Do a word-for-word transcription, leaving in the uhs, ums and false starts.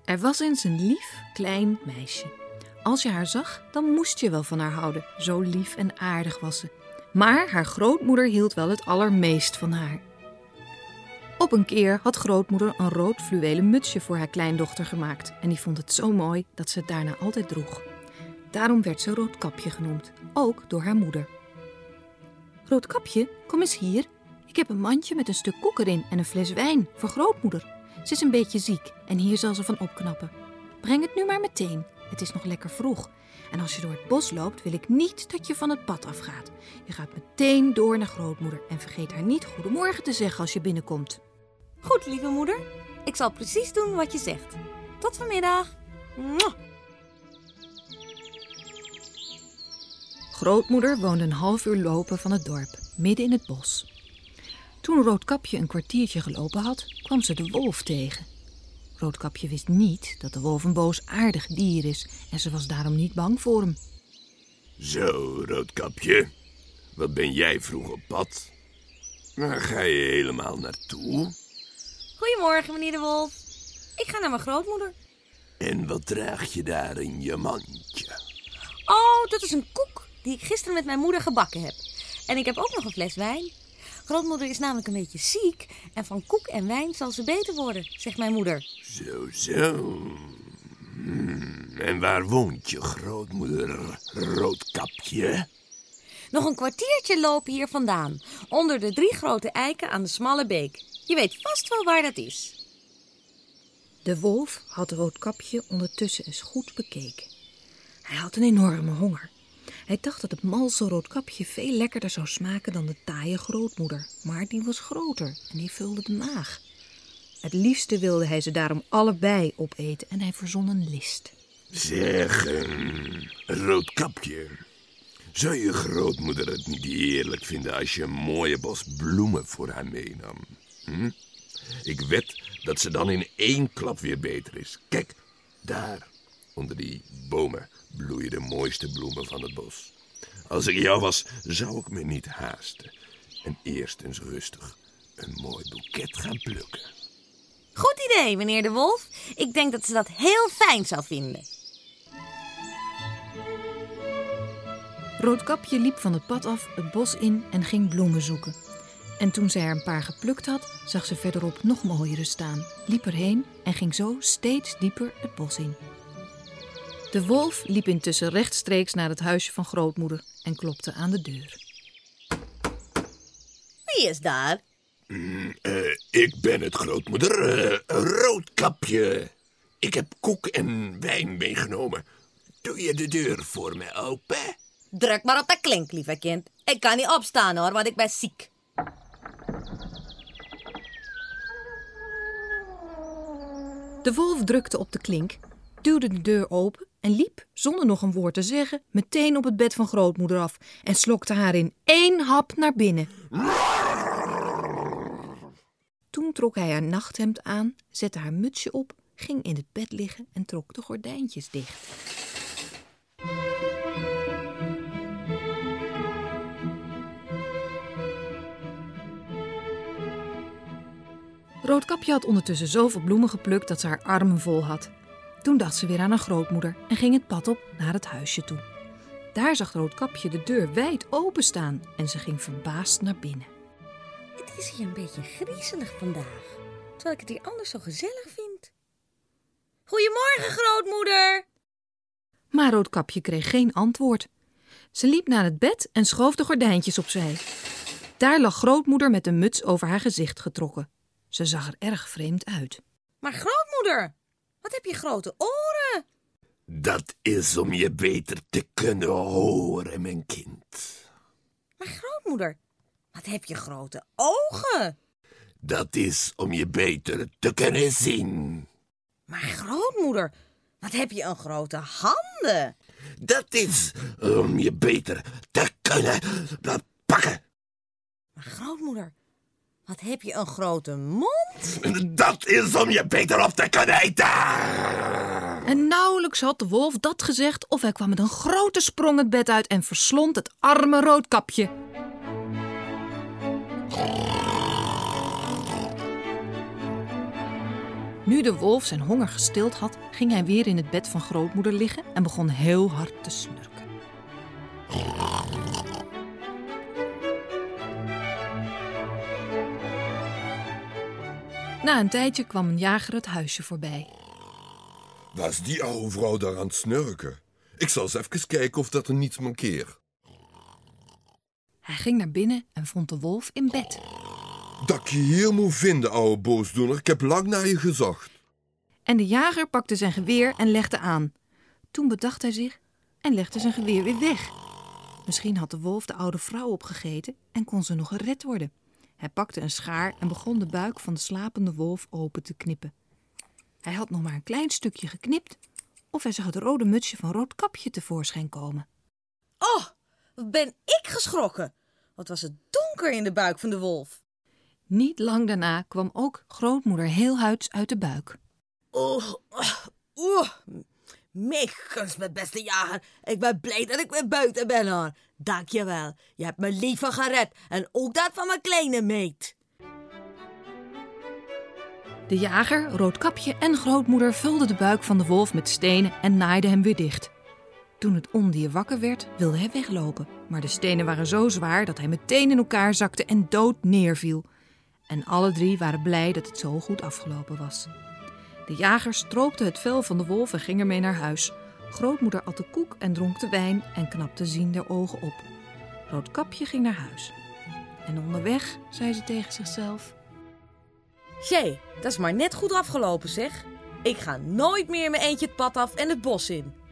Er was eens een lief, klein meisje. Als je haar zag, dan moest je wel van haar houden. Zo lief en aardig was ze. Maar haar grootmoeder hield wel het allermeest van haar. Op een keer had grootmoeder een rood fluwelen mutsje voor haar kleindochter gemaakt. En die vond het zo mooi dat ze het daarna altijd droeg. Daarom werd ze Roodkapje genoemd, ook door haar moeder. Roodkapje, kom eens hier. Ik heb een mandje met een stuk koek erin en een fles wijn voor grootmoeder. Ze is een beetje ziek en hier zal ze van opknappen. Breng het nu maar meteen. Het is nog lekker vroeg. En als je door het bos loopt, wil ik niet dat je van het pad afgaat. Je gaat meteen door naar grootmoeder en vergeet haar niet goedemorgen te zeggen als je binnenkomt. Goed, lieve moeder. Ik zal precies doen wat je zegt. Tot vanmiddag. Mwah. Grootmoeder woonde een half uur lopen van het dorp, midden in het bos. Toen Roodkapje een kwartiertje gelopen had, kwam ze de wolf tegen. Roodkapje wist niet dat de wolf een boosaardig dier is en ze was daarom niet bang voor hem. Zo, Roodkapje. Wat ben jij vroeg op pad? Waar ga je helemaal naartoe? Goedemorgen, meneer de Wolf. Ik ga naar mijn grootmoeder. En wat draag je daar in je mandje? Oh, dat is een koek die ik gisteren met mijn moeder gebakken heb. En ik heb ook nog een fles wijn. Grootmoeder is namelijk een beetje ziek en van koek en wijn zal ze beter worden, zegt mijn moeder. Zo, zo. Hmm. En waar woont je grootmoeder, Roodkapje? Nog een kwartiertje lopen hier vandaan, onder de drie grote eiken aan de smalle beek. Je weet vast wel waar dat is. De wolf had Roodkapje ondertussen eens goed bekeken. Hij had een enorme honger. Hij dacht dat het malse Roodkapje veel lekkerder zou smaken dan de taaie grootmoeder. Maar die was groter en die vulde de maag. Het liefste wilde hij ze daarom allebei opeten en hij verzon een list. Zeg, um, Roodkapje, zou je grootmoeder het niet heerlijk vinden als je een mooie bos bloemen voor haar meenam? Hm? Ik wed dat ze dan in één klap weer beter is. Kijk, daar, onder die bomen, bloeien de mooiste bloemen van het bos. Als ik jou was, zou ik me niet haasten. En eerst eens rustig een mooi boeket gaan plukken. Goed idee, meneer de Wolf. Ik denk dat ze dat heel fijn zou vinden. Roodkapje liep van het pad af het bos in en ging bloemen zoeken. En toen zij er een paar geplukt had, zag ze verderop nog mooiere staan, liep erheen en ging zo steeds dieper het bos in. De wolf liep intussen rechtstreeks naar het huisje van grootmoeder en klopte aan de deur. Wie is daar? Mm, uh, ik ben het, grootmoeder. Uh, Roodkapje. Ik heb koek en wijn meegenomen. Doe je de deur voor me open? Druk maar op de klink, lieve kind. Ik kan niet opstaan hoor, want ik ben ziek. De wolf drukte op de klink, duwde de deur open en liep, zonder nog een woord te zeggen, meteen op het bed van grootmoeder af en slokte haar in één hap naar binnen. Toen trok hij haar nachthemd aan, zette haar mutsje op, ging in het bed liggen en trok de gordijntjes dicht. Roodkapje had ondertussen zoveel bloemen geplukt dat ze haar armen vol had. Toen dacht ze weer aan haar grootmoeder en ging het pad op naar het huisje toe. Daar zag Roodkapje de deur wijd openstaan en ze ging verbaasd naar binnen. Het is hier een beetje griezelig vandaag, terwijl ik het hier anders zo gezellig vind. Goedemorgen, grootmoeder! Maar Roodkapje kreeg geen antwoord. Ze liep naar het bed en schoof de gordijntjes opzij. Daar lag grootmoeder met een muts over haar gezicht getrokken. Ze zag er erg vreemd uit. Maar grootmoeder, wat heb je grote oren? Dat is om je beter te kunnen horen, mijn kind. Maar grootmoeder, wat heb je grote ogen? Dat is om je beter te kunnen zien. Maar grootmoeder, wat heb je een grote handen? Dat is om je beter te kunnen pakken. Maar grootmoeder, wat heb je een grote mond? Dat is om je beter op te kunnen eten. En nauwelijks had de wolf dat gezegd of hij kwam met een grote sprong het bed uit en verslond het arme Roodkapje. Nu de wolf zijn honger gestild had, ging hij weer in het bed van grootmoeder liggen en begon heel hard te snurken. Na een tijdje kwam een jager het huisje voorbij. Was die oude vrouw daar aan het snurken? Ik zal eens even kijken of dat er niets mankeert. Hij ging naar binnen en vond de wolf in bed. Dat ik je hier moet vinden, oude boosdoener. Ik heb lang naar je gezocht. En de jager pakte zijn geweer en legde aan. Toen bedacht hij zich en legde zijn geweer weer weg. Misschien had de wolf de oude vrouw opgegeten en kon ze nog gered worden. Hij pakte een schaar en begon de buik van de slapende wolf open te knippen. Hij had nog maar een klein stukje geknipt of hij zag het rode mutsje van Roodkapje tevoorschijn komen. Oh, wat ben ik geschrokken. Wat was het donker in de buik van de wolf. Niet lang daarna kwam ook grootmoeder Heelhuids uit de buik. Oeh, oeh, meegunst, mijn beste jager. Ik ben blij dat ik weer buiten ben, hoor. Dank je wel. Je hebt mijn leven gered en ook dat van mijn kleine meid. De jager, Roodkapje en grootmoeder vulden de buik van de wolf met stenen en naaiden hem weer dicht. Toen het ondier wakker werd, wilde hij weglopen. Maar de stenen waren zo zwaar dat hij meteen in elkaar zakte en dood neerviel. En alle drie waren blij dat het zo goed afgelopen was. De jager stroopte het vel van de wolf en ging ermee naar huis. Grootmoeder at de koek en dronk de wijn en knapte ziende ogen op. Roodkapje ging naar huis. En onderweg zei ze tegen zichzelf: Jee, dat is maar net goed afgelopen, zeg. Ik ga nooit meer in mijn eentje het pad af en het bos in.